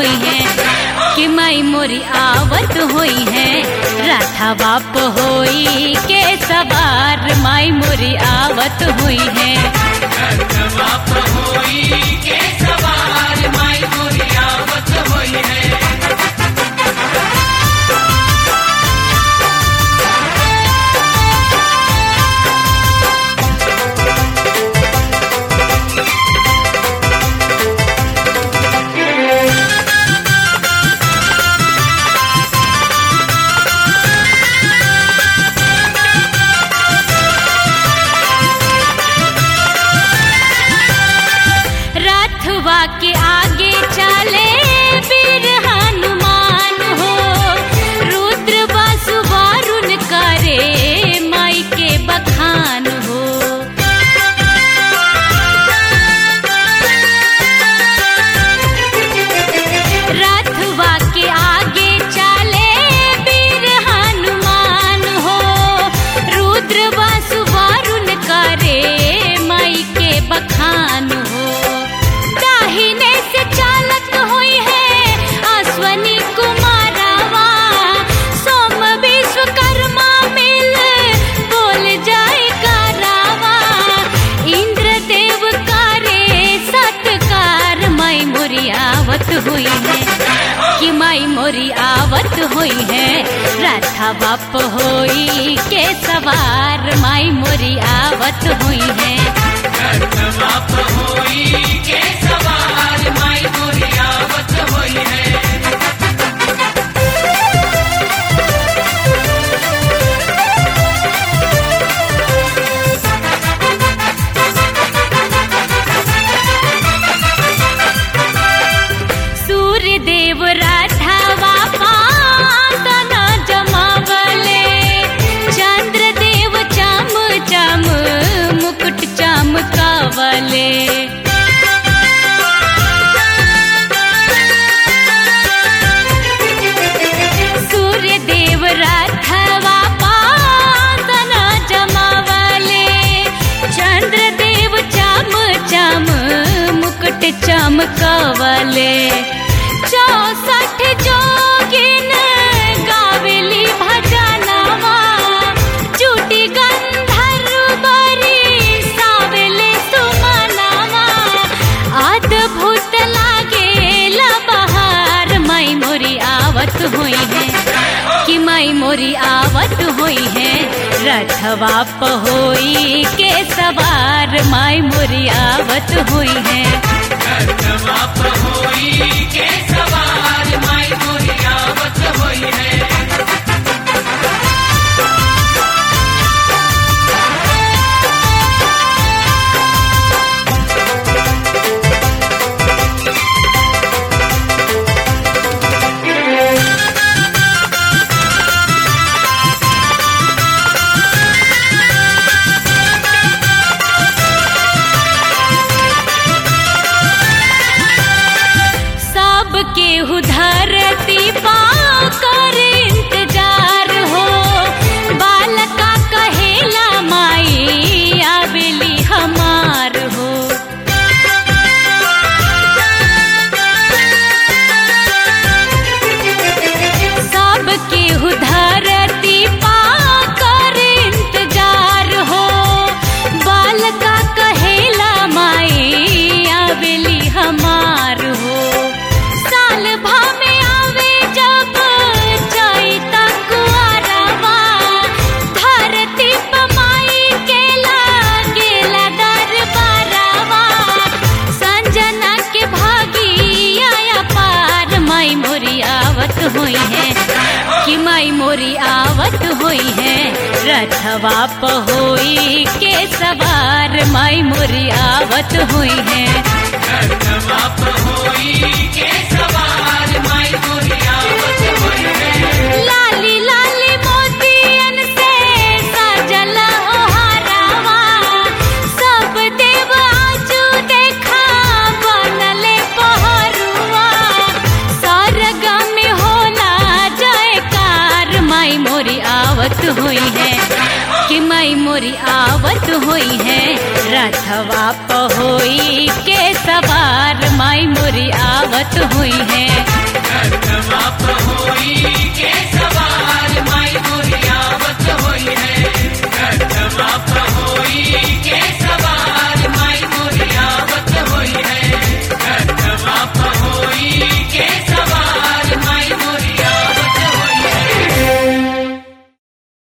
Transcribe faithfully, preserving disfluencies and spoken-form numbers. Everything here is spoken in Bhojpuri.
हुई है कि माई मोरी आवत हुई है। राधा बाप होई के सवार माई मोरी आवत हुई है। राधा बाप होई के सवार माई मोरी आवत हुई है। रथवा के आगे चले वीर हनुमान हो, रुद्र वासु वारुण करे माई के बखान हो। रथवा के आगे चले वीर हनुमान हो, रुद्र वासु वारुण करे माई के बखान हो। दाहिने से चालक हुई है अश्वनी कुमारवा, सोम विश्वकर्मा मिल बोल जाए करावा। इंद्रदेव करे सत्कार माई मोरी आवत हुई है कि माई मोरी आवत हुई है। राधा बाप होई के सवार माई मोरी आवत हुई है। राधा बाप होई के सवार माई मोरी आवत हुई है। सूर्य देव राधावा पासन जमावले, चंद्र देव चम चम मुकुट चमकावले। सूर्य देव राधावा पासन जमावले, चंद्र देव चम चम मुकुट चमकावले। चौसठ जोगिन गावेली भजनवा, चूटी गंधर्व बरी सावेले सुमनवा। अद्भुत लागेला बहार माई मोरी आवत हुई है कि माई मोरी आवत हुई है। रथवा होई के सवार माई मोरी आवत हुई है। राधा बाप होई के सवार माई मोरी आवत हुई है। केहू धरती पा कर इंतजार हो, बालका कहेला माई आवेली हमार हो। सब केहू धरती पा कर इंतजार हो, बालका कहेला माई आवेली हमार हो। हुई है कि माई मोरी आवत हुई है। रथवा होई के सवार माई मोरी आवत हुई है। राधा बाप होई के सवार माई मोरी आवत हुई है। लाली लाली मोतियन से सजल ओहारावा, सब देव आजू देखा बनले पहरुआ। सरगा में होला जयकार माई मोरी आवत हुई है कि माई मोरी आवत हुई है। रथवा होई के सवार माई मोरी आवत हुई है।